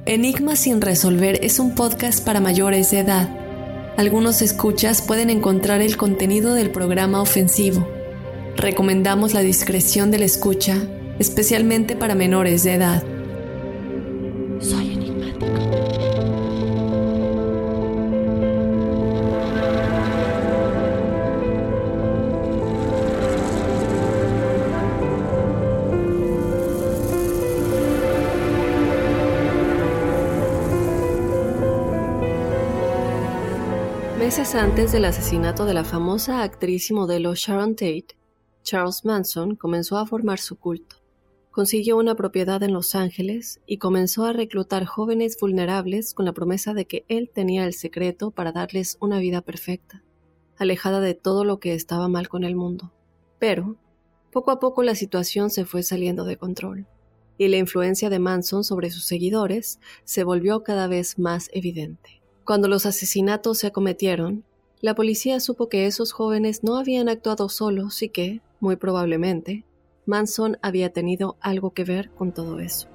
Enigmas sin resolver es un podcast para mayores de edad. Algunos escuchas pueden encontrar el contenido del programa ofensivo. Recomendamos la discreción de la escucha, especialmente para menores de edad. Soy enigmático. Meses antes del asesinato de la famosa actriz y modelo Sharon Tate, Charles Manson comenzó a formar su culto. Consiguió una propiedad en Los Ángeles y comenzó a reclutar jóvenes vulnerables con la promesa de que él tenía el secreto para darles una vida perfecta, alejada de todo lo que estaba mal con el mundo. Pero, poco a poco la situación se fue saliendo de control, y la influencia de Manson sobre sus seguidores se volvió cada vez más evidente. Cuando los asesinatos se cometieron, la policía supo que esos jóvenes no habían actuado solos y que, muy probablemente, Manson había tenido algo que ver con todo eso.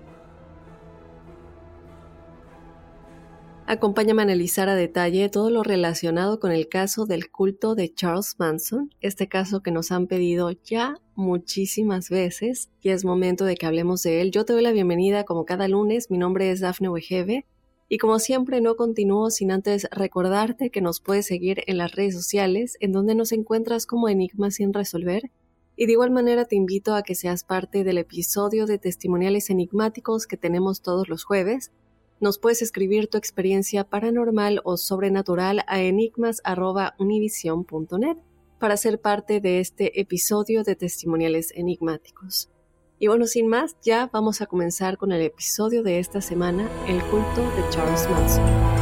Acompáñame a analizar a detalle todo lo relacionado con el caso del culto de Charles Manson, este caso que nos han pedido ya muchísimas veces y es momento de que hablemos de él. Yo te doy la bienvenida como cada lunes, mi nombre es Dafne Wegebe. Y como siempre no continúo sin antes recordarte que nos puedes seguir en las redes sociales en donde nos encuentras como Enigmas sin resolver y de igual manera te invito a que seas parte del episodio de testimoniales enigmáticos que tenemos todos los jueves. Nos puedes escribir tu experiencia paranormal o sobrenatural a enigmas@univision.net para ser parte de este episodio de testimoniales enigmáticos. Y bueno, sin más, ya vamos a comenzar con el episodio de esta semana, el culto de Charles Manson.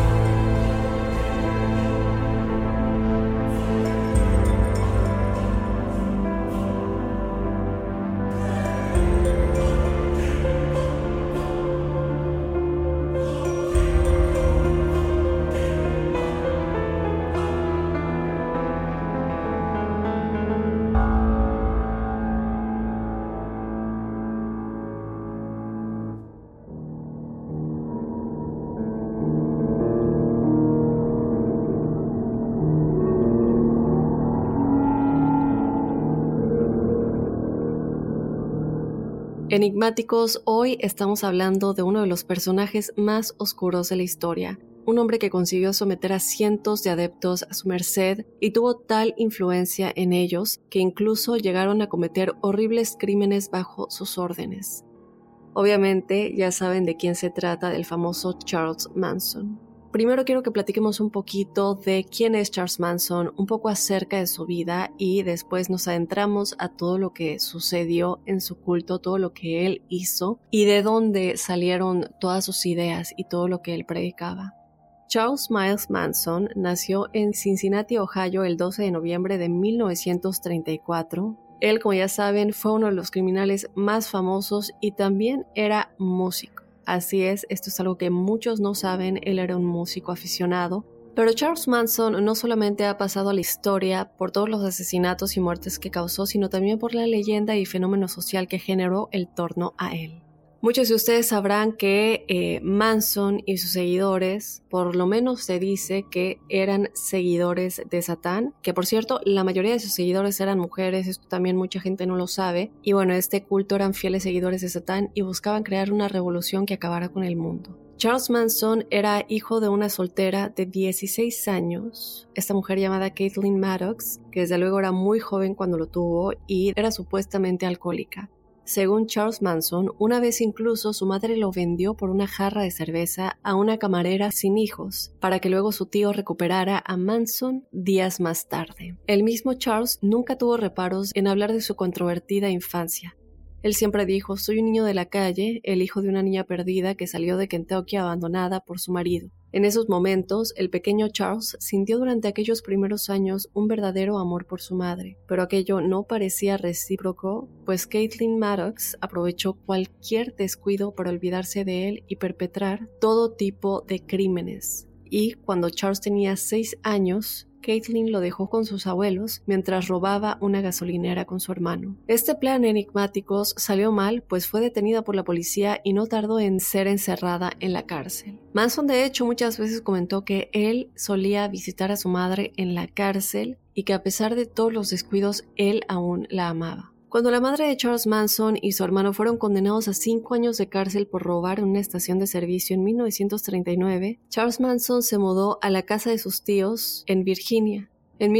Enigmáticos, hoy estamos hablando de uno de los personajes más oscuros de la historia, un hombre que consiguió someter a cientos de adeptos a su merced y tuvo tal influencia en ellos que incluso llegaron a cometer horribles crímenes bajo sus órdenes. Obviamente ya saben de quién se trata, del famoso Charles Manson. Primero quiero que platiquemos un poquito de quién es Charles Manson, un poco acerca de su vida y después nos adentramos a todo lo que sucedió en su culto, todo lo que él hizo y de dónde salieron todas sus ideas y todo lo que él predicaba. Charles Miles Manson nació en Cincinnati, Ohio, el 12 de noviembre de 1934. Él, como ya saben, fue uno de los criminales más famosos y también era músico. Así es, esto es algo que muchos no saben, él era un músico aficionado. Pero Charles Manson no solamente ha pasado a la historia por todos los asesinatos y muertes que causó, sino también por la leyenda y fenómeno social que generó en torno a él. Muchos de ustedes sabrán que Manson y sus seguidores, por lo menos se dice que eran seguidores de Satán, que por cierto, la mayoría de sus seguidores eran mujeres, esto también mucha gente no lo sabe, y bueno, este culto eran fieles seguidores de Satán y buscaban crear una revolución que acabara con el mundo. Charles Manson era hijo de una soltera de 16 años, esta mujer llamada Caitlin Maddox, que desde luego era muy joven cuando lo tuvo y era supuestamente alcohólica. Según Charles Manson, una vez incluso su madre lo vendió por una jarra de cerveza a una camarera sin hijos, para que luego su tío recuperara a Manson días más tarde. El mismo Charles nunca tuvo reparos en hablar de su controvertida infancia. Él siempre dijo: soy un niño de la calle, el hijo de una niña perdida que salió de Kentucky abandonada por su marido. En esos momentos, el pequeño Charles sintió durante aquellos primeros años un verdadero amor por su madre, pero aquello no parecía recíproco, pues Caitlin Maddox aprovechó cualquier descuido para olvidarse de él y perpetrar todo tipo de crímenes. Y cuando Charles tenía 6 años, Caitlin lo dejó con sus abuelos mientras robaba una gasolinera con su hermano. Este plan enigmáticos salió mal, pues fue detenida por la policía y no tardó en ser encerrada en la cárcel. Manson, de hecho, muchas veces comentó que él solía visitar a su madre en la cárcel y que a pesar de todos los descuidos, él aún la amaba. Cuando la madre de Charles Manson y su hermano fueron condenados a 5 años de cárcel por robar en una estación de servicio en 1939, Charles Manson se mudó a la casa de sus tíos en Virginia. En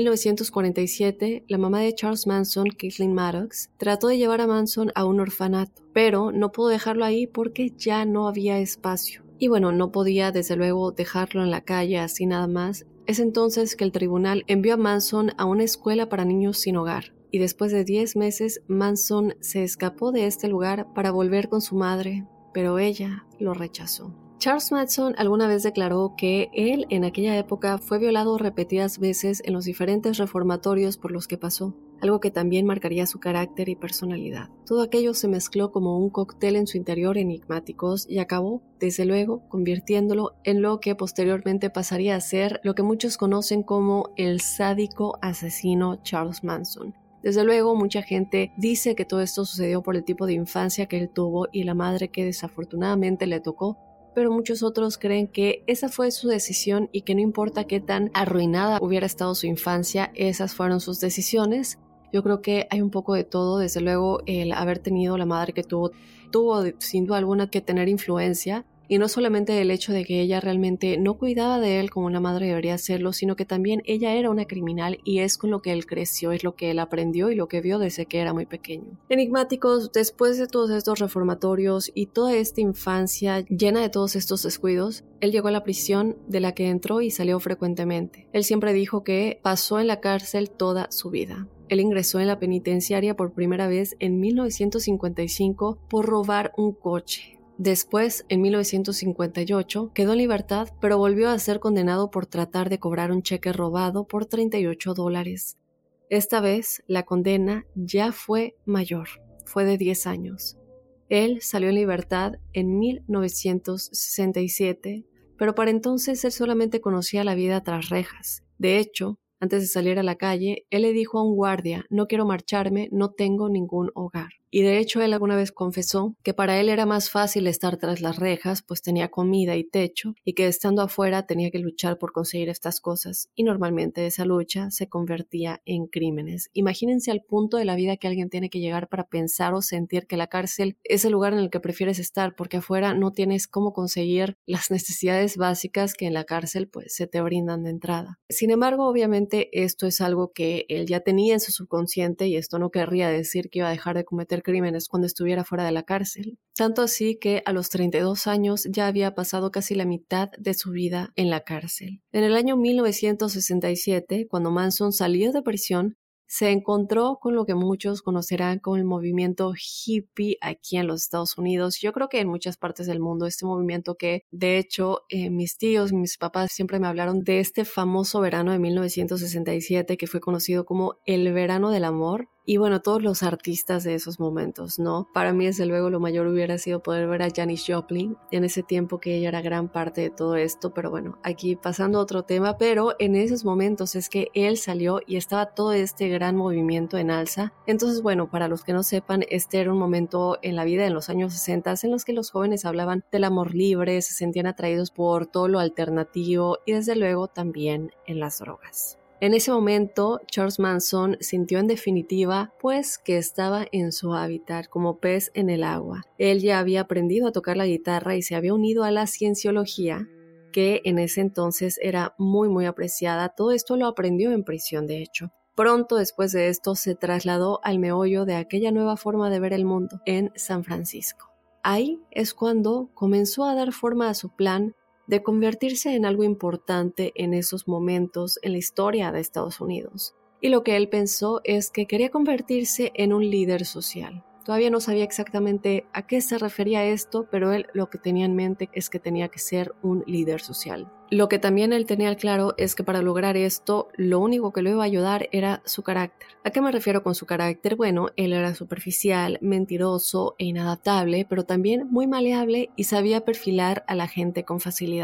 1947, la mamá de Charles Manson, Caitlin Maddox, trató de llevar a Manson a un orfanato, pero no pudo dejarlo ahí porque ya no había espacio. Y bueno, no podía desde luego dejarlo en la calle así nada más. Es entonces que el tribunal envió a Manson a una escuela para niños sin hogar. Y después de 10 meses, Manson se escapó de este lugar para volver con su madre, pero ella lo rechazó. Charles Manson alguna vez declaró que él en aquella época fue violado repetidas veces en los diferentes reformatorios por los que pasó, algo que también marcaría su carácter y personalidad. Todo aquello se mezcló como un cóctel en su interior enigmáticos y acabó, desde luego, convirtiéndolo en lo que posteriormente pasaría a ser lo que muchos conocen como el sádico asesino Charles Manson. Desde luego, mucha gente dice que todo esto sucedió por el tipo de infancia que él tuvo y la madre que desafortunadamente le tocó, pero muchos otros creen que esa fue su decisión y que no importa qué tan arruinada hubiera estado su infancia, esas fueron sus decisiones. Yo creo que hay un poco de todo. Desde luego, el haber tenido la madre que tuvo sin duda alguna que tener influencia. Y no solamente el hecho de que ella realmente no cuidaba de él como una madre debería hacerlo, sino que también ella era una criminal y es con lo que él creció, es lo que él aprendió y lo que vio desde que era muy pequeño. Enigmáticos, después de todos estos reformatorios y toda esta infancia llena de todos estos descuidos, él llegó a la prisión de la que entró y salió frecuentemente. Él siempre dijo que pasó en la cárcel toda su vida. Él ingresó en la penitenciaria por primera vez en 1955 por robar un coche. Después, en 1958, quedó en libertad, pero volvió a ser condenado por tratar de cobrar un cheque robado por $38. Esta vez, la condena ya fue mayor, fue de 10 años. Él salió en libertad en 1967, pero para entonces él solamente conocía la vida tras rejas. De hecho, antes de salir a la calle, él le dijo a un guardia: no quiero marcharme, no tengo ningún hogar. Y de hecho él alguna vez confesó que para él era más fácil estar tras las rejas, pues tenía comida y techo, y que estando afuera tenía que luchar por conseguir estas cosas, y normalmente esa lucha se convertía en crímenes. Imagínense al punto de la vida que alguien tiene que llegar para pensar o sentir que la cárcel es el lugar en el que prefieres estar, porque afuera no tienes cómo conseguir las necesidades básicas que en la cárcel pues se te brindan de entrada. Sin embargo, obviamente esto es algo que él ya tenía en su subconsciente, y esto no querría decir que iba a dejar de cometer crímenes cuando estuviera fuera de la cárcel. Tanto así que a los 32 años ya había pasado casi la mitad de su vida en la cárcel. En el año 1967, cuando Manson salió de prisión, se encontró con lo que muchos conocerán como el movimiento hippie aquí en los Estados Unidos. Yo creo que en muchas partes del mundo, este movimiento que, de hecho, mis tíos, mis papás siempre me hablaron de este famoso verano de 1967 que fue conocido como el verano del amor. Y bueno, todos los artistas de esos momentos, ¿no? Para mí, desde luego, lo mayor hubiera sido poder ver a Janis Joplin en ese tiempo, que ella era gran parte de todo esto. Pero bueno, aquí pasando a otro tema, pero en esos momentos es que él salió y estaba todo este gran movimiento en alza. Entonces, bueno, para los que no sepan, este era un momento en la vida en los años 60 en los que los jóvenes hablaban del amor libre, se sentían atraídos por todo lo alternativo y desde luego también en las drogas. En ese momento, Charles Manson sintió en definitiva, pues, que estaba en su hábitat, como pez en el agua. Él ya había aprendido a tocar la guitarra y se había unido a la cienciología, que en ese entonces era muy apreciada. Todo esto lo aprendió en prisión, de hecho. Pronto después de esto se trasladó al meollo de aquella nueva forma de ver el mundo, en San Francisco. Ahí es cuando comenzó a dar forma a su plan de convertirse en algo importante en esos momentos en la historia de Estados Unidos. Y lo que él pensó es que quería convertirse en un líder social. Todavía no sabía exactamente a qué se refería esto, pero él lo que tenía en mente es que tenía que ser un líder social. Lo que también él tenía claro es que para lograr esto, lo único que lo iba a ayudar era su carácter. ¿A qué me refiero con su carácter? Bueno, él era superficial, mentiroso e inadaptable, pero también muy maleable y sabía perfilar a la gente con facilidad.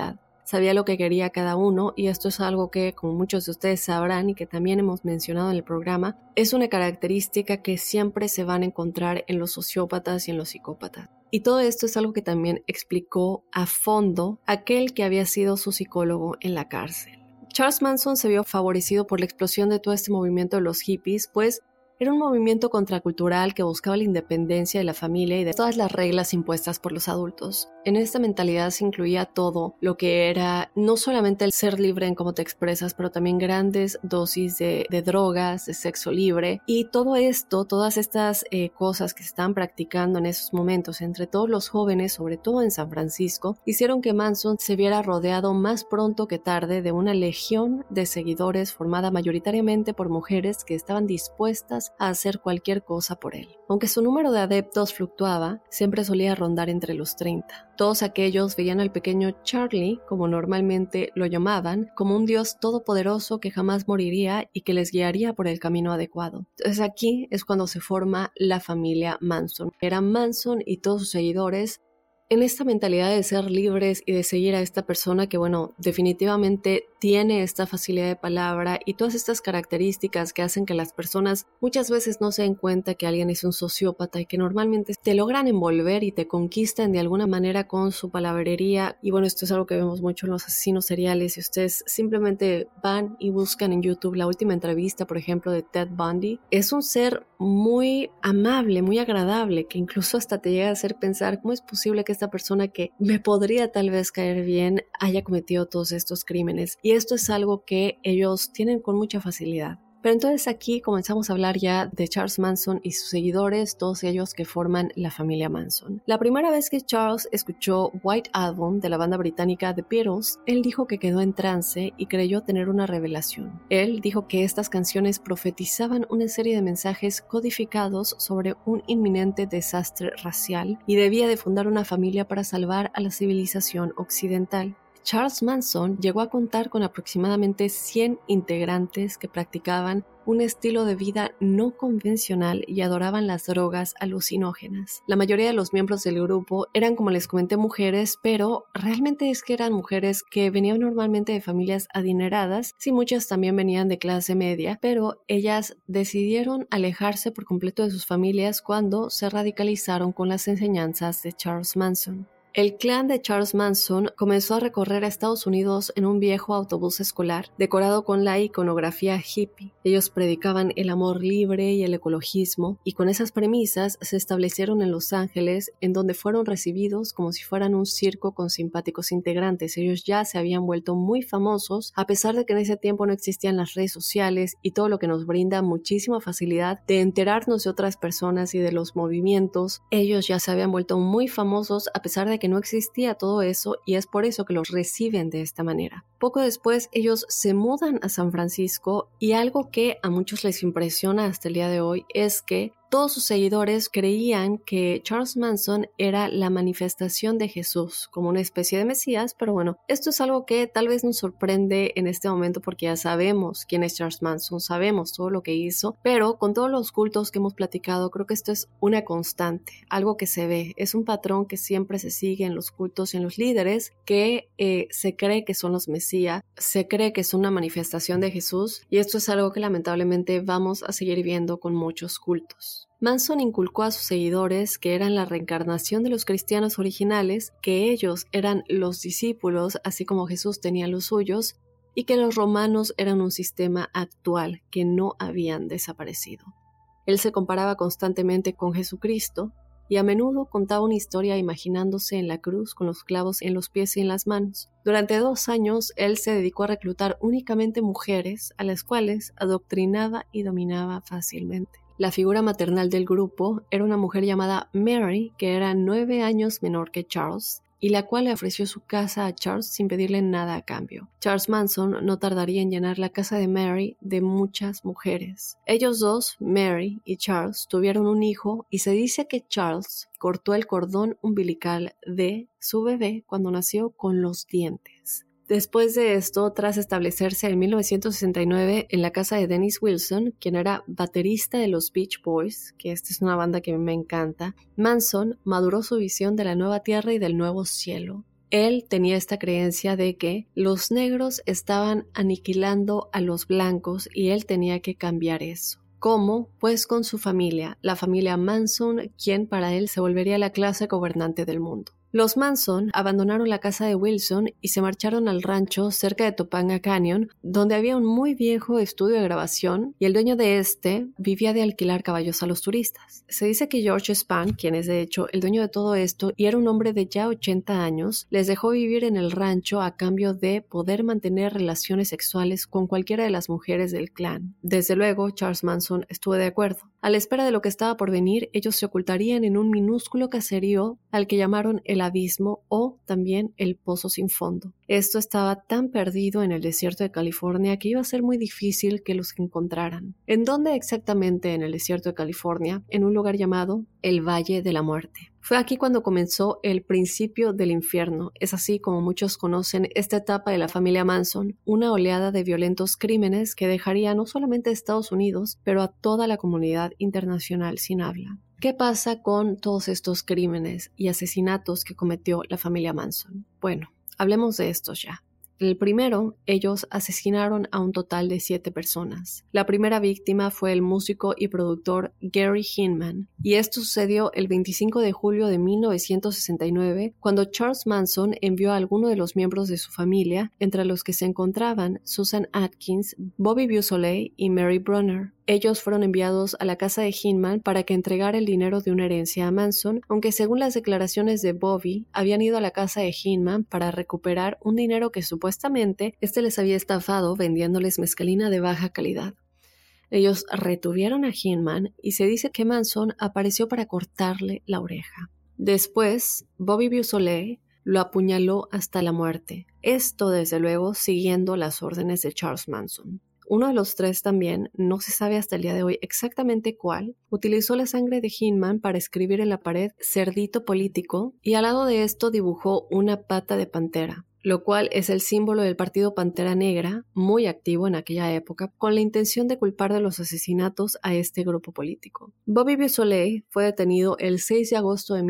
sabía lo que quería cada uno, y esto es algo que, como muchos de ustedes sabrán y que también hemos mencionado en el programa, es una característica que siempre se van a encontrar en los sociópatas y en los psicópatas. Y todo esto es algo que también explicó a fondo aquel que había sido su psicólogo en la cárcel. Charles Manson se vio favorecido por la explosión de todo este movimiento de los hippies, pues era un movimiento contracultural que buscaba la independencia de la familia y de todas las reglas impuestas por los adultos. En esta mentalidad se incluía todo lo que era no solamente el ser libre en cómo te expresas, pero también grandes dosis de drogas, de sexo libre, y todo esto, todas estas cosas que se estaban practicando en esos momentos entre todos los jóvenes, sobre todo en San Francisco, hicieron que Manson se viera rodeado más pronto que tarde de una legión de seguidores formada mayoritariamente por mujeres que estaban dispuestas a hacer cualquier cosa por él. Aunque su número de adeptos fluctuaba, siempre solía rondar entre los 30. Todos aquellos veían al pequeño Charlie, como normalmente lo llamaban, como un dios todopoderoso que jamás moriría y que les guiaría por el camino adecuado. Entonces aquí es cuando se forma la familia Manson. Eran Manson y todos sus seguidores en esta mentalidad de ser libres y de seguir a esta persona que, bueno, definitivamente tiene esta facilidad de palabra y todas estas características que hacen que las personas muchas veces no se den cuenta que alguien es un sociópata y que normalmente te logran envolver y te conquistan de alguna manera con su palabrería. Y bueno, esto es algo que vemos mucho en los asesinos seriales. Y ustedes simplemente van y buscan en YouTube la última entrevista, por ejemplo, de Ted Bundy. Es un ser muy amable, muy agradable, que incluso hasta te llega a hacer pensar cómo es posible que esta persona que me podría tal vez caer bien haya cometido todos estos crímenes. Y esto es algo que ellos tienen con mucha facilidad. Pero entonces aquí comenzamos a hablar ya de Charles Manson y sus seguidores, todos ellos que forman la familia Manson. La primera vez que Charles escuchó White Album de la banda británica The Beatles, él dijo que quedó en trance y creyó tener una revelación. Él dijo que estas canciones profetizaban una serie de mensajes codificados sobre un inminente desastre racial y debía de fundar una familia para salvar a la civilización occidental. Charles Manson llegó a contar con aproximadamente 100 integrantes que practicaban un estilo de vida no convencional y adoraban las drogas alucinógenas. La mayoría de los miembros del grupo eran, como les comenté, mujeres, pero realmente es que eran mujeres que venían normalmente de familias adineradas, sí, muchas también venían de clase media, pero ellas decidieron alejarse por completo de sus familias cuando se radicalizaron con las enseñanzas de Charles Manson. El clan de Charles Manson comenzó a recorrer a Estados Unidos en un viejo autobús escolar decorado con la iconografía hippie. Ellos predicaban el amor libre y el ecologismo, y con esas premisas se establecieron en Los Ángeles, en donde fueron recibidos como si fueran un circo con simpáticos integrantes. Ellos ya se habían vuelto muy famosos, a pesar de que en ese tiempo no existían las redes sociales y todo lo que nos brinda muchísima facilidad de enterarnos de otras personas y de los movimientos. Ellos ya se habían vuelto muy famosos a pesar de que no existía todo eso, y es por eso que los reciben de esta manera. Poco después ellos se mudan a San Francisco, y algo que a muchos les impresiona hasta el día de hoy es que todos sus seguidores creían que Charles Manson era la manifestación de Jesús, como una especie de Mesías, pero bueno, esto es algo que tal vez nos sorprende en este momento porque ya sabemos quién es Charles Manson, sabemos todo lo que hizo, pero con todos los cultos que hemos platicado, creo que esto es una constante, algo que se ve, es un patrón que siempre se sigue en los cultos y en los líderes, que se cree que son los Mesías, se cree que es una manifestación de Jesús, y esto es algo que lamentablemente vamos a seguir viendo con muchos cultos. Manson inculcó a sus seguidores que eran la reencarnación de los cristianos originales, que ellos eran los discípulos, así como Jesús tenía los suyos, y que los romanos eran un sistema actual, que no habían desaparecido. Él se comparaba constantemente con Jesucristo, y a menudo contaba una historia imaginándose en la cruz con los clavos en los pies y en las manos. Durante 2 años, él se dedicó a reclutar únicamente mujeres, a las cuales adoctrinaba y dominaba fácilmente. La figura maternal del grupo era una mujer llamada Mary, que era 9 años menor que Charles, y la cual le ofreció su casa a Charles sin pedirle nada a cambio. Charles Manson no tardaría en llenar la casa de Mary de muchas mujeres. Ellos dos, Mary y Charles, tuvieron un hijo, y se dice que Charles cortó el cordón umbilical de su bebé cuando nació con los dientes. Después de esto, tras establecerse en 1969 en la casa de Dennis Wilson, quien era baterista de los Beach Boys, que esta es una banda que me encanta, Manson maduró su visión de la nueva tierra y del nuevo cielo. Él tenía esta creencia de que los negros estaban aniquilando a los blancos y él tenía que cambiar eso. ¿Cómo? Pues con su familia, la familia Manson, quien para él se volvería la clase gobernante del mundo. Los Manson abandonaron la casa de Wilson y se marcharon al rancho cerca de Topanga Canyon, donde había un muy viejo estudio de grabación y el dueño de este vivía de alquilar caballos a los turistas. Se dice que George Spann, quien es de hecho el dueño de todo esto y era un hombre de ya 80 años, les dejó vivir en el rancho a cambio de poder mantener relaciones sexuales con cualquiera de las mujeres del clan. Desde luego, Charles Manson estuvo de acuerdo. A la espera de lo que estaba por venir, ellos se ocultarían en un minúsculo caserío al que llamaron el Abismo o también el Pozo sin Fondo. Esto estaba tan perdido en el desierto de California que iba a ser muy difícil que los encontraran. ¿En dónde exactamente en el desierto de California? En un lugar llamado el Valle de la Muerte. Fue aquí cuando comenzó el principio del infierno. Es así como muchos conocen esta etapa de la familia Manson, una oleada de violentos crímenes que dejaría no solamente a Estados Unidos, pero a toda la comunidad internacional sin habla. ¿Qué pasa con todos estos crímenes y asesinatos que cometió la familia Manson? Bueno, hablemos de estos ya. El primero, ellos asesinaron a un total de 7 personas. La primera víctima fue el músico y productor Gary Hinman, y esto sucedió el 25 de julio de 1969, cuando Charles Manson envió a alguno de los miembros de su familia, entre los que se encontraban Susan Atkins, Bobby Beausoleil y Mary Brunner. Ellos fueron enviados a la casa de Hinman para que entregara el dinero de una herencia a Manson, aunque según las declaraciones de Bobby, habían ido a la casa de Hinman para recuperar un dinero que supuestamente les había estafado vendiéndoles mezcalina de baja calidad. Ellos retuvieron a Hinman y se dice que Manson apareció para cortarle la oreja. Después, Bobby Beausoleil lo apuñaló hasta la muerte. Esto, desde luego, siguiendo las órdenes de Charles Manson. Uno de los 3 también, no se sabe hasta el día de hoy exactamente cuál, utilizó la sangre de Hinman para escribir en la pared "Cerdito político" y al lado de esto dibujó una pata de pantera, lo cual es el símbolo del partido Pantera Negra, muy activo en aquella época, con la intención de culpar de los asesinatos a este grupo político. Bobby Beausoleil fue detenido el 6 de agosto de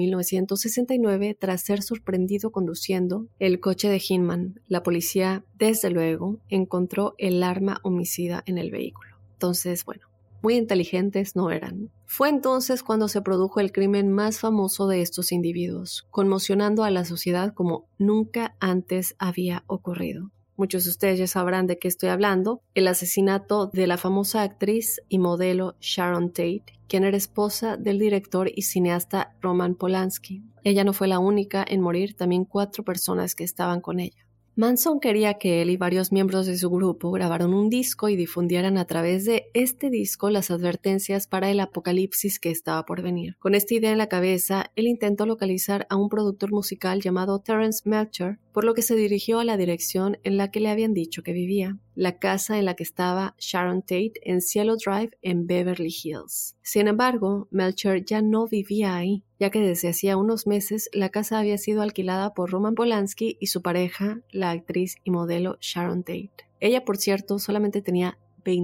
1969 tras ser sorprendido conduciendo el coche de Hinman. La policía, desde luego, encontró el arma homicida en el vehículo. Entonces, bueno, muy inteligentes no eran. Fue entonces cuando se produjo el crimen más famoso de estos individuos, conmocionando a la sociedad como nunca antes había ocurrido. Muchos de ustedes ya sabrán de qué estoy hablando, el asesinato de la famosa actriz y modelo Sharon Tate, quien era esposa del director y cineasta Roman Polanski. Ella no fue la única en morir, también 4 personas que estaban con ella. Manson quería que él y varios miembros de su grupo grabaran un disco y difundieran a través de este disco las advertencias para el apocalipsis que estaba por venir. Con esta idea en la cabeza, él intentó localizar a un productor musical llamado Terrence Melcher, por lo que se dirigió a la dirección en la que le habían dicho que vivía, la casa en la que estaba Sharon Tate en Cielo Drive en Beverly Hills. Sin embargo, Melcher ya no vivía ahí, ya que desde hacía unos meses la casa había sido alquilada por Roman Polanski y su pareja, la actriz y modelo Sharon Tate. Ella, por cierto, solamente tenía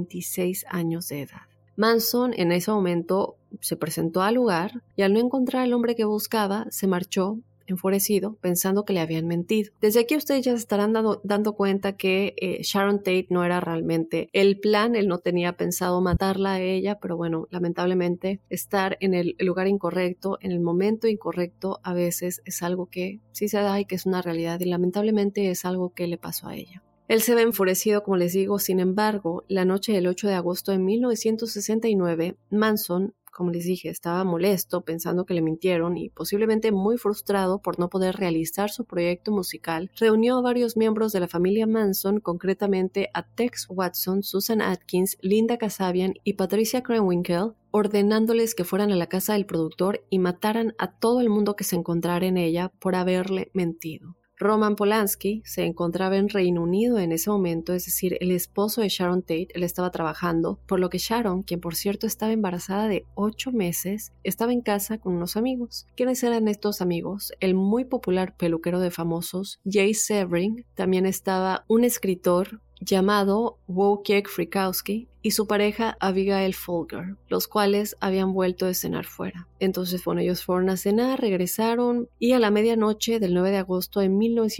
26 años de edad. Manson en ese momento se presentó al lugar y al no encontrar al hombre que buscaba, se marchó enfurecido, pensando que le habían mentido. Desde aquí ustedes ya se estarán dando cuenta que Sharon Tate no era realmente el plan, él no tenía pensado matarla a ella, pero bueno, lamentablemente estar en el lugar incorrecto, en el momento incorrecto, a veces es algo que sí se da y que es una realidad, y lamentablemente es algo que le pasó a ella. Él se ve enfurecido, como les digo. Sin embargo, la noche del 8 de agosto de 1969, Manson, como les dije, estaba molesto, pensando que le mintieron y posiblemente muy frustrado por no poder realizar su proyecto musical, reunió a varios miembros de la familia Manson, concretamente a Tex Watson, Susan Atkins, Linda Kasabian y Patricia Krenwinkel, ordenándoles que fueran a la casa del productor y mataran a todo el mundo que se encontrara en ella por haberle mentido. Roman Polanski se encontraba en Reino Unido en ese momento, es decir, el esposo de Sharon Tate. Él estaba trabajando, por lo que Sharon, quien por cierto estaba embarazada de 8 meses, estaba en casa con unos amigos. ¿Quiénes eran estos amigos? El muy popular peluquero de famosos, Jay Sebring. También estaba un escritor llamado Wojciech Frykowski, y su pareja Abigail Folger, los cuales habían vuelto de cenar fuera. Entonces, ellos fueron a cenar, regresaron y a la medianoche del 9 de agosto de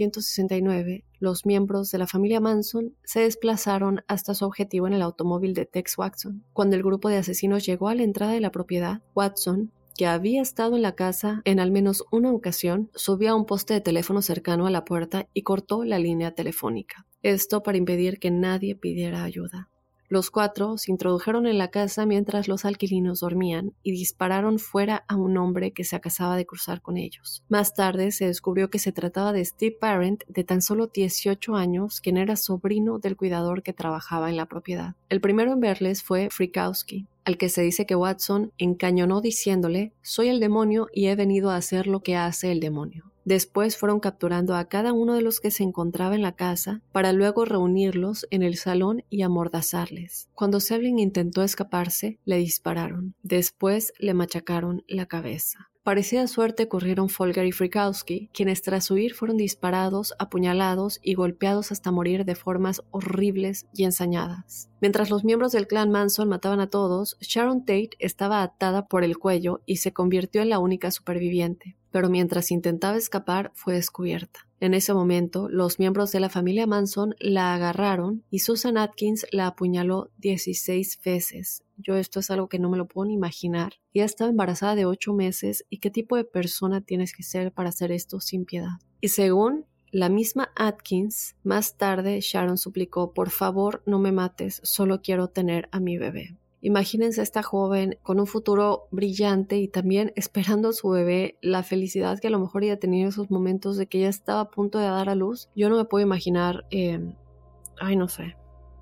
1969, los miembros de la familia Manson se desplazaron hasta su objetivo en el automóvil de Tex Watson. Cuando el grupo de asesinos llegó a la entrada de la propiedad, Watson, que había estado en la casa en al menos una ocasión, subió a un poste de teléfono cercano a la puerta y cortó la línea telefónica. Esto para impedir que nadie pidiera ayuda. Los 4 se introdujeron en la casa mientras los alquilinos dormían y dispararon fuera a un hombre que se acababa de cruzar con ellos. Más tarde se descubrió que se trataba de Steve Parent, de tan solo 18 años, quien era sobrino del cuidador que trabajaba en la propiedad. El primero en verles fue Frykowski, al que se dice que Watson encañonó diciéndole: «Soy el demonio y he venido a hacer lo que hace el demonio». Después fueron capturando a cada uno de los que se encontraba en la casa para luego reunirlos en el salón y amordazarles. Cuando Sevlin intentó escaparse, le dispararon. Después le machacaron la cabeza. Parecida suerte corrieron Folger y Frykowski, quienes tras huir fueron disparados, apuñalados y golpeados hasta morir de formas horribles y ensañadas. Mientras los miembros del clan Manson mataban a todos, Sharon Tate estaba atada por el cuello y se convirtió en la única superviviente. Pero mientras intentaba escapar, fue descubierta. En ese momento, los miembros de la familia Manson la agarraron y Susan Atkins la apuñaló 16 veces. Yo esto es algo que no me lo puedo ni imaginar. Ella estaba embarazada de 8 meses y qué tipo de persona tienes que ser para hacer esto sin piedad. Y según la misma Atkins, más tarde Sharon suplicó: «Por favor, no me mates, solo quiero tener a mi bebé». Imagínense a esta joven con un futuro brillante y también esperando a su bebé, la felicidad que a lo mejor ella tenía en esos momentos de que ella estaba a punto de dar a luz. Yo no me puedo imaginar, no sé.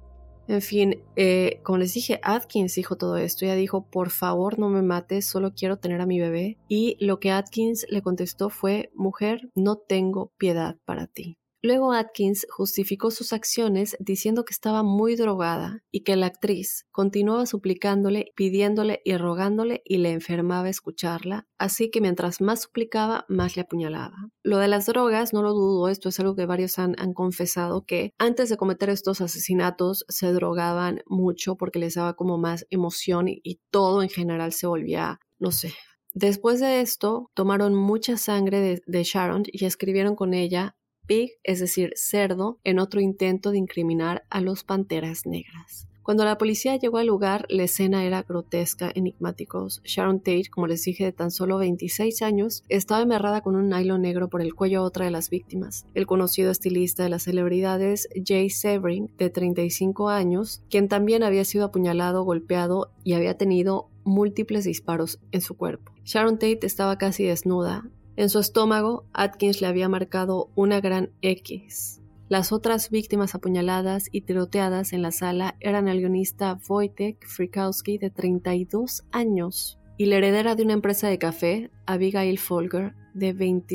En fin, como les dije, Atkins dijo todo esto. Ella dijo: «Por favor, no me mates, solo quiero tener a mi bebé». Y lo que Atkins le contestó fue: «Mujer, no tengo piedad para ti». Luego Atkins justificó sus acciones diciendo que estaba muy drogada y que la actriz continuaba suplicándole, pidiéndole y rogándole y le enfermaba escucharla, así que mientras más suplicaba, más le apuñalaba. Lo de las drogas no lo dudo, esto es algo que varios han confesado, que antes de cometer estos asesinatos se drogaban mucho porque les daba como más emoción y todo en general se volvía, no sé. Después de esto, tomaron mucha sangre de Sharon y escribieron con ella pig, es decir, cerdo, en otro intento de incriminar a los Panteras Negras. Cuando la policía llegó al lugar, la escena era grotesca, enigmáticos. Sharon Tate, como les dije, de tan solo 26 años, estaba amarrada con un nylon negro por el cuello a otra de las víctimas. El conocido estilista de las celebridades, Jay Sebring, de 35 años, quien también había sido apuñalado, golpeado y había tenido múltiples disparos en su cuerpo. Sharon Tate estaba casi desnuda. En su estómago, Atkins le había marcado una gran X. Las otras víctimas apuñaladas y tiroteadas en la sala eran el guionista Wojtek Frykowski, de 32 años, y la heredera de una empresa de café, Abigail Folger, de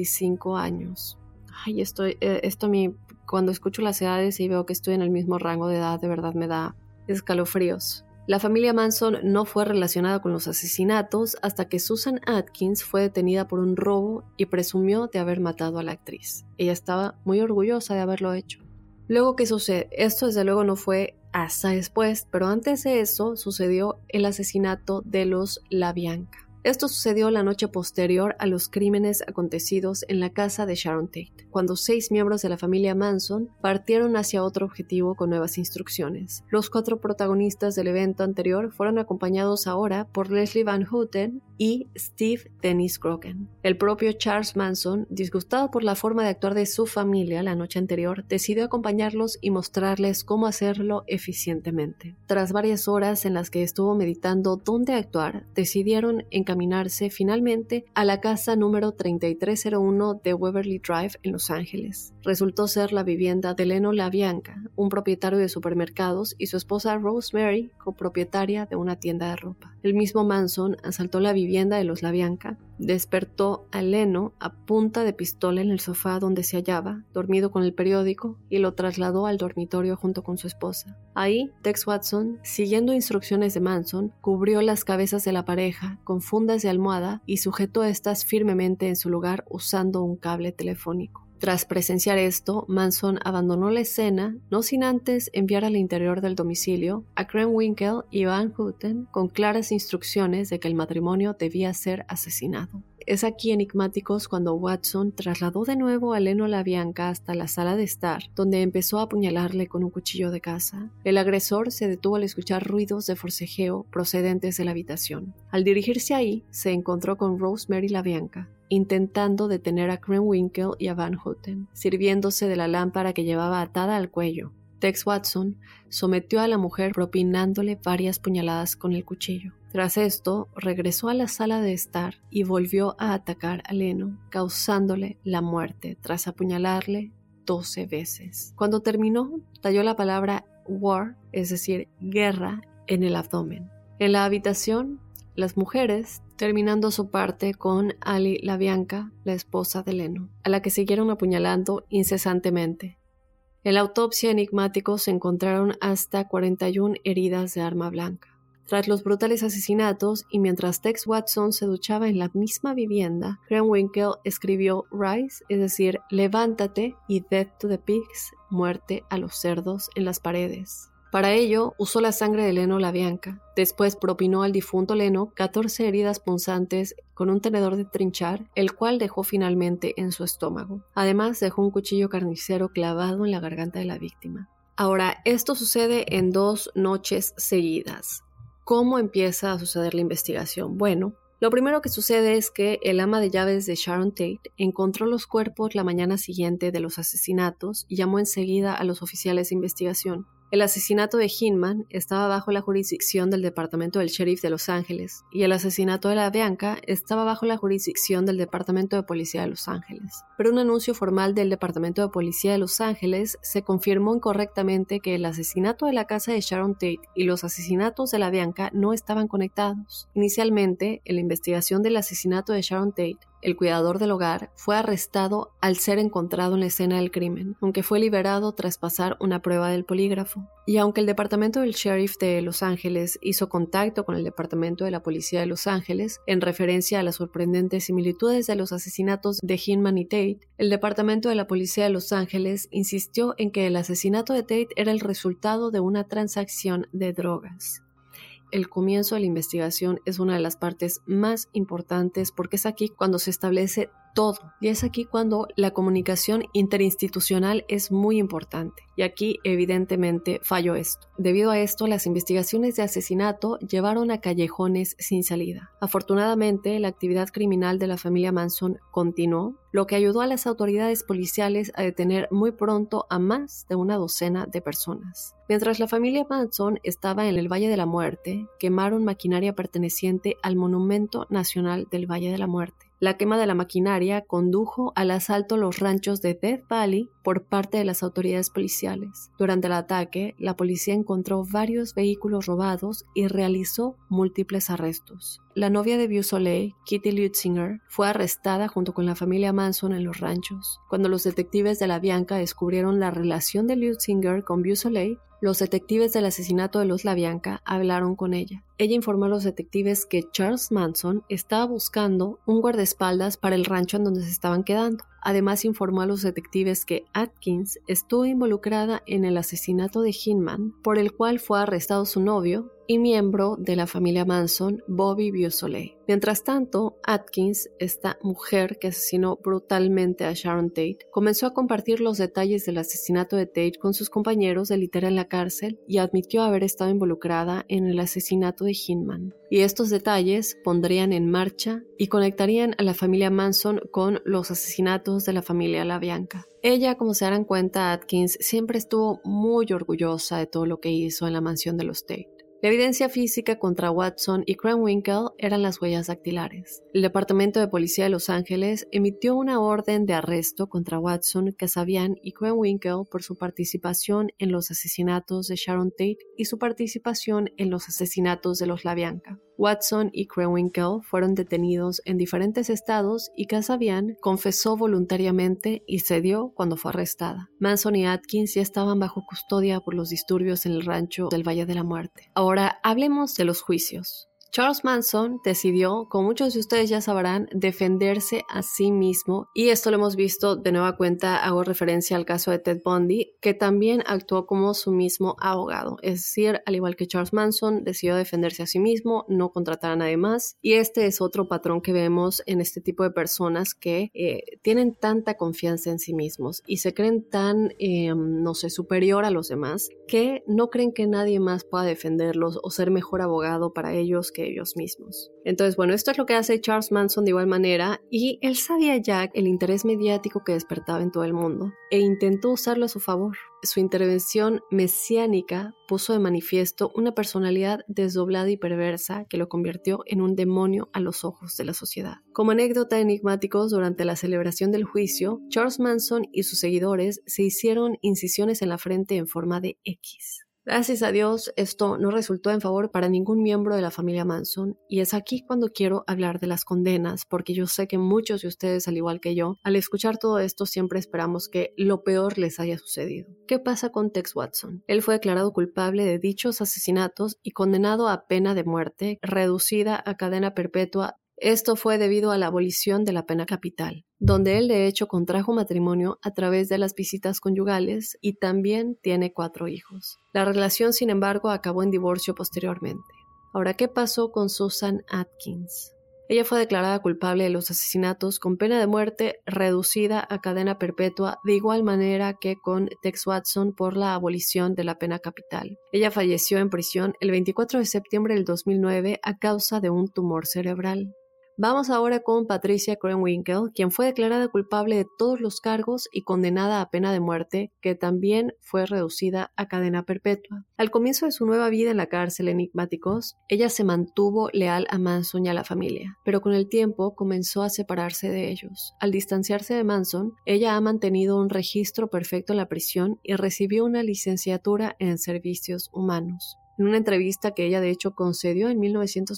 25 años. Esto a mí, cuando escucho las edades y veo que estoy en el mismo rango de edad, de verdad me da escalofríos. La familia Manson no fue relacionada con los asesinatos hasta que Susan Atkins fue detenida por un robo y presumió de haber matado a la actriz. Ella estaba muy orgullosa de haberlo hecho. Luego, ¿qué sucede? Esto desde luego no fue hasta después, pero antes de eso sucedió el asesinato de los LaBianca. Esto sucedió la noche posterior a los crímenes acontecidos en la casa de Sharon Tate, cuando 6 miembros de la familia Manson partieron hacia otro objetivo con nuevas instrucciones. Los 4 protagonistas del evento anterior fueron acompañados ahora por Leslie Van Houten y Steve Dennis Grogan. El propio Charles Manson, disgustado por la forma de actuar de su familia la noche anterior, decidió acompañarlos y mostrarles cómo hacerlo eficientemente. Tras varias horas en las que estuvo meditando dónde actuar, decidieron encaminarse finalmente a la casa número 3301 de Waverly Drive en Los Ángeles. Resultó ser la vivienda de Leno LaBianca, un propietario de supermercados, y su esposa Rosemary, copropietaria de una tienda de ropa. El mismo Manson asaltó la vivienda de los LaBianca, despertó a Leno a punta de pistola en el sofá donde se hallaba, dormido con el periódico, y lo trasladó al dormitorio junto con su esposa. Ahí, Tex Watson, siguiendo instrucciones de Manson, cubrió las cabezas de la pareja con fundas de almohada y sujetó estas firmemente en su lugar usando un cable telefónico. Tras presenciar esto, Manson abandonó la escena, no sin antes enviar al interior del domicilio a Krenwinkel y Van Houten con claras instrucciones de que el matrimonio debía ser asesinado. Es aquí, enigmáticos, cuando Watson trasladó de nuevo a Leno LaBianca hasta la sala de estar, donde empezó a apuñalarle con un cuchillo de caza. El agresor se detuvo al escuchar ruidos de forcejeo procedentes de la habitación. Al dirigirse ahí, se encontró con Rosemary LaBianca, intentando detener a Krenwinkel y a Van Houten, sirviéndose de la lámpara que llevaba atada al cuello. Tex Watson sometió a la mujer propinándole varias puñaladas con el cuchillo. Tras esto, regresó a la sala de estar y volvió a atacar a Leno, causándole la muerte tras apuñalarle 12 veces. Cuando terminó, talló la palabra war, es decir, guerra, en el abdomen. En la habitación, las mujeres, terminando su parte con Ali LaBianca, la esposa de Leno, a la que siguieron apuñalando incesantemente. En la autopsia, enigmáticos, se encontraron hasta 41 heridas de arma blanca. Tras los brutales asesinatos y mientras Tex Watson se duchaba en la misma vivienda, Krenwinkel escribió Rise, es decir, levántate, y Death to the Pigs, muerte a los cerdos, en las paredes. Para ello, usó la sangre de Leno LaBianca. Después propinó al difunto Leno 14 heridas punzantes con un tenedor de trinchar, el cual dejó finalmente en su estómago. Además, dejó un cuchillo carnicero clavado en la garganta de la víctima. Ahora, esto sucede en 2 noches seguidas. ¿Cómo empieza a suceder la investigación? Bueno, lo primero que sucede es que el ama de llaves de Sharon Tate encontró los cuerpos la mañana siguiente de los asesinatos y llamó enseguida a los oficiales de investigación. El asesinato de Hinman estaba bajo la jurisdicción del Departamento del Sheriff de Los Ángeles y el asesinato de LaBianca estaba bajo la jurisdicción del Departamento de Policía de Los Ángeles. Pero un anuncio formal del Departamento de Policía de Los Ángeles se confirmó incorrectamente que el asesinato de la casa de Sharon Tate y los asesinatos de LaBianca no estaban conectados. Inicialmente, en la investigación del asesinato de Sharon Tate, el cuidador del hogar fue arrestado al ser encontrado en la escena del crimen, aunque fue liberado tras pasar una prueba del polígrafo. Y aunque el Departamento del Sheriff de Los Ángeles hizo contacto con el Departamento de la Policía de Los Ángeles en referencia a las sorprendentes similitudes de los asesinatos de Hinman y Tate, el Departamento de la Policía de Los Ángeles insistió en que el asesinato de Tate era el resultado de una transacción de drogas. El comienzo de la investigación es una de las partes más importantes porque es aquí cuando se establece todo y es aquí cuando la comunicación interinstitucional es muy importante. Y aquí evidentemente falló esto. Debido a esto, las investigaciones de asesinato llevaron a callejones sin salida. Afortunadamente, la actividad criminal de la familia Manson continuó, lo que ayudó a las autoridades policiales a detener muy pronto a más de una docena de personas. Mientras la familia Manson estaba en el Valle de la Muerte, quemaron maquinaria perteneciente al Monumento Nacional del Valle de la Muerte. La quema de la maquinaria condujo al asalto a los ranchos de Death Valley por parte de las autoridades policiales. Durante el ataque, la policía encontró varios vehículos robados y realizó múltiples arrestos. La novia de Beausoleil, Kitty Lutzinger, fue arrestada junto con la familia Manson en los ranchos. Cuando los detectives de LaBianca descubrieron la relación de Lutzinger con Beausoleil, los detectives del asesinato de los LaBianca hablaron con ella. Ella informó a los detectives que Charles Manson estaba buscando un guardaespaldas para el rancho en donde se estaban quedando. Además, informó a los detectives que Atkins estuvo involucrada en el asesinato de Hinman, por el cual fue arrestado su novio y miembro de la familia Manson, Bobby Beausoleil. Mientras tanto, Atkins, esta mujer que asesinó brutalmente a Sharon Tate, comenzó a compartir los detalles del asesinato de Tate con sus compañeros de litera en la cárcel y admitió haber estado involucrada en el asesinato de Hinman. Y estos detalles pondrían en marcha y conectarían a la familia Manson con los asesinatos de la familia LaBianca. Ella, como se darán cuenta, Atkins siempre estuvo muy orgullosa de todo lo que hizo en la mansión de los Tate. La evidencia física contra Watson y Krenwinkel eran las huellas dactilares. El Departamento de Policía de Los Ángeles emitió una orden de arresto contra Watson, Kasabian y Krenwinkel por su participación en los asesinatos de Sharon Tate y su participación en los asesinatos de los LaBianca. Watson y Krenwinkel fueron detenidos en diferentes estados y Kasabian confesó voluntariamente y cedió cuando fue arrestada. Manson y Atkins ya estaban bajo custodia por los disturbios en el rancho del Valle de la Muerte. Ahora hablemos de los juicios. Charles Manson decidió, como muchos de ustedes ya sabrán, defenderse a sí mismo, y esto lo hemos visto de nueva cuenta. Hago referencia al caso de Ted Bundy, que también actuó como su mismo abogado, es decir, al igual que Charles Manson, decidió defenderse a sí mismo, no contratar a nadie más, y este es otro patrón que vemos en este tipo de personas que tienen tanta confianza en sí mismos y se creen tan, superior a los demás, que no creen que nadie más pueda defenderlos o ser mejor abogado para ellos que ellos mismos. Entonces, bueno, esto es lo que hace Charles Manson de igual manera, y él sabía ya el interés mediático que despertaba en todo el mundo e intentó usarlo a su favor. Su intervención mesiánica puso de manifiesto una personalidad desdoblada y perversa que lo convirtió en un demonio a los ojos de la sociedad. Como anécdota, enigmáticos, durante la celebración del juicio, Charles Manson y sus seguidores se hicieron incisiones en la frente en forma de X. Gracias a Dios, esto no resultó en favor para ningún miembro de la familia Manson, y es aquí cuando quiero hablar de las condenas, porque yo sé que muchos de ustedes, al igual que yo, al escuchar todo esto siempre esperamos que lo peor les haya sucedido. ¿Qué pasa con Tex Watson? Él fue declarado culpable de dichos asesinatos y condenado a pena de muerte, reducida a cadena perpetua. Esto fue debido a la abolición de la pena capital, donde él de hecho contrajo matrimonio a través de las visitas conyugales y también tiene 4 hijos. La relación, sin embargo, acabó en divorcio posteriormente. Ahora, ¿qué pasó con Susan Atkins? Ella fue declarada culpable de los asesinatos con pena de muerte reducida a cadena perpetua, de igual manera que con Tex Watson, por la abolición de la pena capital. Ella falleció en prisión el 24 de septiembre del 2009 a causa de un tumor cerebral. Vamos ahora con Patricia Krenwinkel, quien fue declarada culpable de todos los cargos y condenada a pena de muerte, que también fue reducida a cadena perpetua. Al comienzo de su nueva vida en la cárcel, enigmáticos, ella se mantuvo leal a Manson y a la familia, pero con el tiempo comenzó a separarse de ellos. Al distanciarse de Manson, ella ha mantenido un registro perfecto en la prisión y recibió una licenciatura en servicios humanos. En una entrevista que ella de hecho concedió en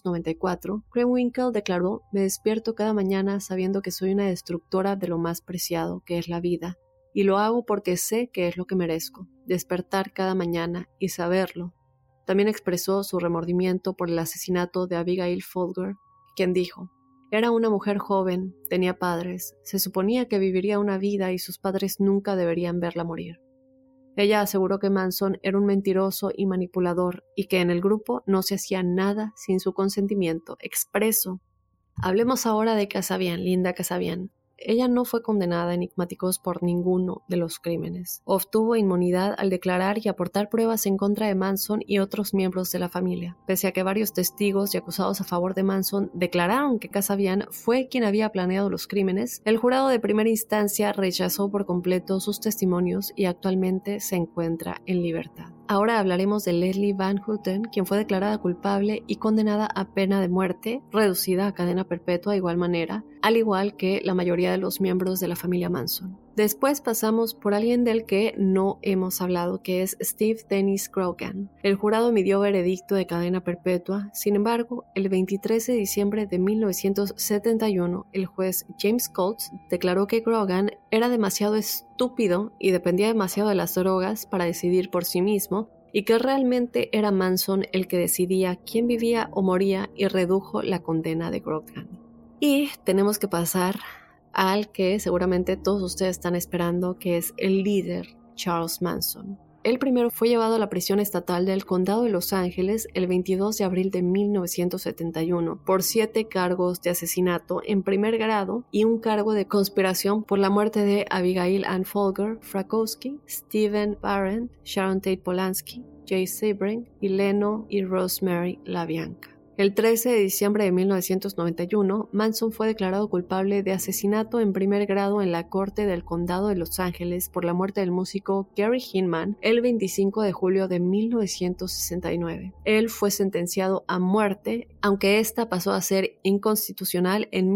1994, Krenwinkel declaró: "Me despierto cada mañana sabiendo que soy una destructora de lo más preciado, que es la vida, y lo hago porque sé que es lo que merezco, despertar cada mañana y saberlo". También expresó su remordimiento por el asesinato de Abigail Folger, quien dijo: "Era una mujer joven, tenía padres, se suponía que viviría una vida y sus padres nunca deberían verla morir". Ella aseguró que Manson era un mentiroso y manipulador y que en el grupo no se hacía nada sin su consentimiento expreso. Hablemos ahora de Kasabian, Linda Kasabian. Ella no fue condenada, enigmáticos, por ninguno de los crímenes. Obtuvo inmunidad al declarar y aportar pruebas en contra de Manson y otros miembros de la familia. Pese a que varios testigos y acusados a favor de Manson declararon que Kasabian fue quien había planeado los crímenes, el jurado de primera instancia rechazó por completo sus testimonios y actualmente se encuentra en libertad. Ahora hablaremos de Leslie Van Houten, quien fue declarada culpable y condenada a pena de muerte, reducida a cadena perpetua de igual manera, al igual que la mayoría de los miembros de la familia Manson. Después pasamos por alguien del que no hemos hablado, que es Steve Dennis Grogan. El jurado emitió veredicto de cadena perpetua. Sin embargo, el 23 de diciembre de 1971, el juez James Coates declaró que Grogan era demasiado estúpido y dependía demasiado de las drogas para decidir por sí mismo, y que realmente era Manson el que decidía quién vivía o moría, y redujo la condena de Grogan. Y tenemos que pasar al que seguramente todos ustedes están esperando, que es el líder, Charles Manson. Él primero fue llevado a la prisión estatal del Condado de Los Ángeles el 22 de abril de 1971 por 7 cargos de asesinato en primer grado y un cargo de conspiración por la muerte de Abigail Ann Folger Frykowski, Stephen Parent, Sharon Tate Polanski, Jay Sebring y Leno y Rosemary LaBianca. El 13 de diciembre de 1991, Manson fue declarado culpable de asesinato en primer grado en la Corte del Condado de Los Ángeles por la muerte del músico Gary Hinman el 25 de julio de 1969. Él fue sentenciado a muerte, aunque esta pasó a ser inconstitucional en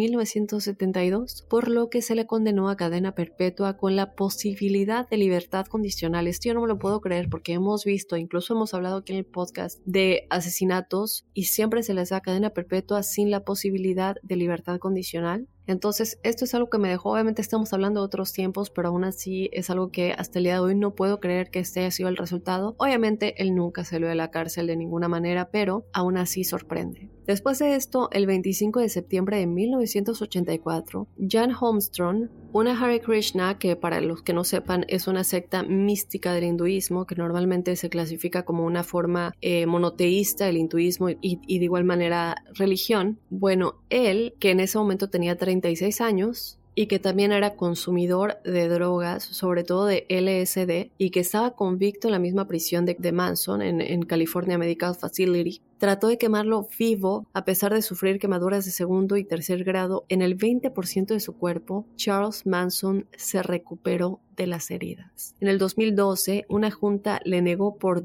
1972, por lo que se le condenó a cadena perpetua con la posibilidad de libertad condicional. Esto yo no me lo puedo creer, porque hemos visto, incluso hemos hablado aquí en el podcast, de asesinatos y siempre se les da cadena perpetua sin la posibilidad de libertad condicional. Entonces, esto es algo que me dejó, obviamente estamos hablando de otros tiempos, pero aún así es algo que hasta el día de hoy no puedo creer que este haya sido el resultado. Obviamente, él nunca salió de la cárcel de ninguna manera, pero aún así sorprende. Después de esto, el 25 de septiembre de 1984, Jan Holmström, una Hare Krishna, que para los que no sepan es una secta mística del hinduismo, que normalmente se clasifica como una forma monoteísta del hinduismo y de igual manera religión. Bueno, él, que en ese momento tenía 36 años, y que también era consumidor de drogas, sobre todo de LSD, y que estaba convicto en la misma prisión de Manson en California Medical Facility, trató de quemarlo vivo a pesar de sufrir quemaduras de segundo y tercer grado en el 20% de su cuerpo. Charles Manson se recuperó de las heridas. En el 2012, una junta le negó por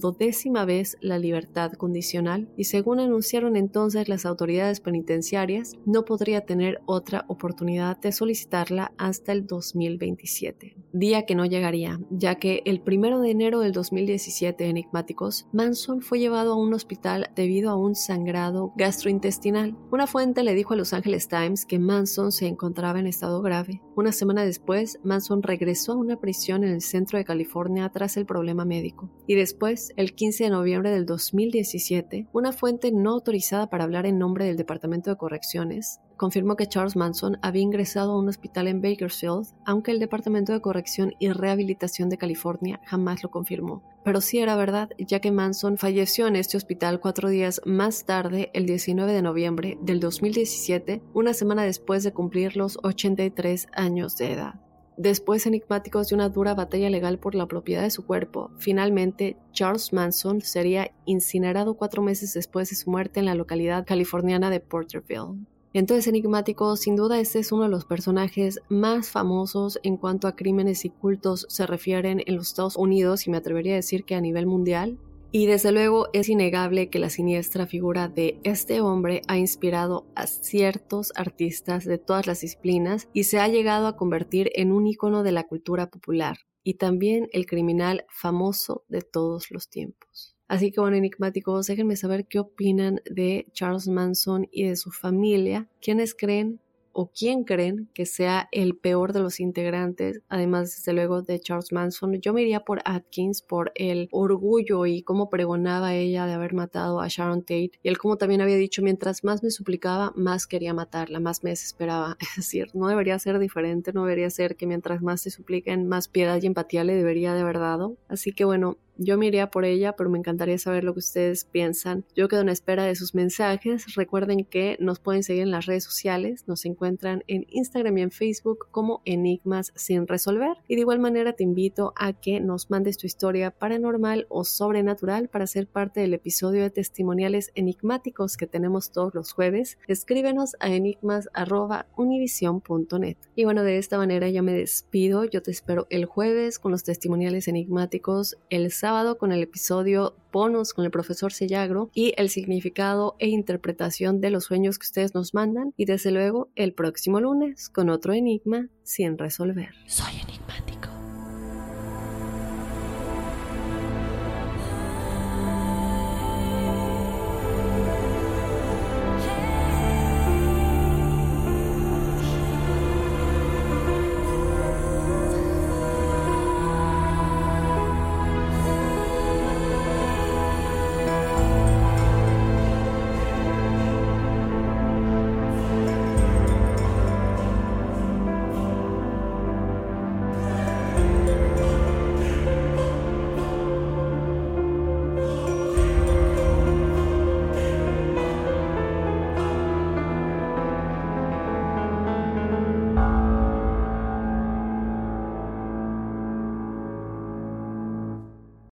12ª vez la libertad condicional y según anunciaron entonces las autoridades penitenciarias, no podría tener otra oportunidad de solicitarla hasta el 2027, día que no llegaría, ya que el 1 de enero del 2017, enigmáticos, Manson fue llevado a un hospital debido a un sangrado gastrointestinal. Una fuente le dijo a Los Angeles Times que Manson se encontraba en estado grave. Una semana después, Manson regresó a una prisión en el centro de California tras el problema médico. Y después, el 15 de noviembre del 2017, una fuente no autorizada para hablar en nombre del Departamento de Correcciones confirmó que Charles Manson había ingresado a un hospital en Bakersfield, aunque el Departamento de Corrección y Rehabilitación de California jamás lo confirmó. Pero sí era verdad, ya que Manson falleció en este hospital 4 días más tarde, el 19 de noviembre del 2017, una semana después de cumplir los 83 años de edad. Después, enigmáticos de una dura batalla legal por la propiedad de su cuerpo, finalmente Charles Manson sería incinerado 4 meses después de su muerte en la localidad californiana de Porterville. Entonces, enigmático, sin duda este es uno de los personajes más famosos en cuanto a crímenes y cultos se refieren en los Estados Unidos y me atrevería a decir que a nivel mundial. Y desde luego es innegable que la siniestra figura de este hombre ha inspirado a ciertos artistas de todas las disciplinas y se ha llegado a convertir en un ícono de la cultura popular y también el criminal famoso de todos los tiempos. Así que bueno, enigmáticos, déjenme saber qué opinan de Charles Manson y de su familia. ¿Quiénes creen o quién creen que sea el peor de los integrantes? Además, desde luego, de Charles Manson. Yo me iría por Atkins, por el orgullo y cómo pregonaba ella de haber matado a Sharon Tate. Y él como también había dicho, mientras más me suplicaba, más quería matarla, más me desesperaba. Es decir, no debería ser diferente, no debería ser que mientras más te supliquen, más piedad y empatía le debería de haber dado. Así que bueno, yo me iría por ella, pero me encantaría saber lo que ustedes piensan. Yo quedo en espera de sus mensajes. Recuerden que nos pueden seguir en las redes sociales. Nos encuentran en Instagram y en Facebook como Enigmas Sin Resolver. Y de igual manera te invito a que nos mandes tu historia paranormal o sobrenatural para ser parte del episodio de testimoniales enigmáticos que tenemos todos los jueves. Escríbenos a enigmas@univision.net. Y bueno, de esta manera yo me despido. Yo te espero el jueves con los testimoniales enigmáticos, el sábado con el episodio bonus con el profesor Sellagro y el significado e interpretación de los sueños que ustedes nos mandan, y desde luego el próximo lunes con otro enigma sin resolver. Soy enigmática.